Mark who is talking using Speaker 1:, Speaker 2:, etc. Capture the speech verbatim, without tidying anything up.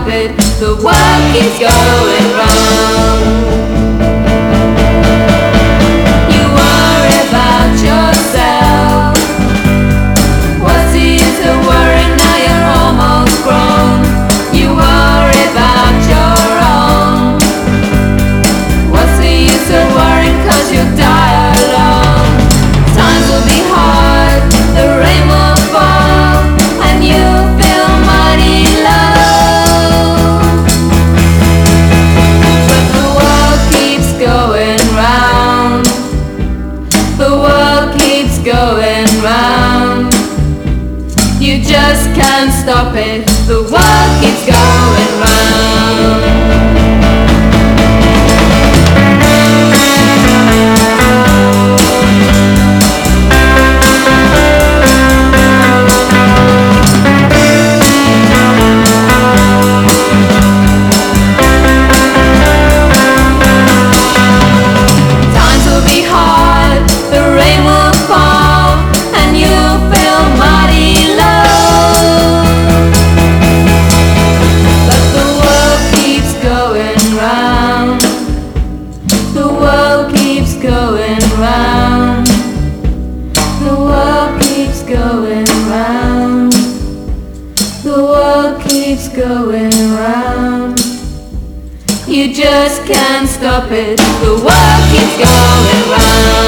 Speaker 1: stop it. The world keeps going round. You worry about yourself. What's the use of worrying now you're almost grown? You worry about your own. What's the use of worrying, 'cause you'll die alone. Times will be hard, the rain will fall, and you feel mighty low. But the world keeps going round. The world keeps going round. You just can't stop it. The world keeps going round. Going round. The world keeps going round. The world keeps going round. You just can't stop it. The world keeps going round.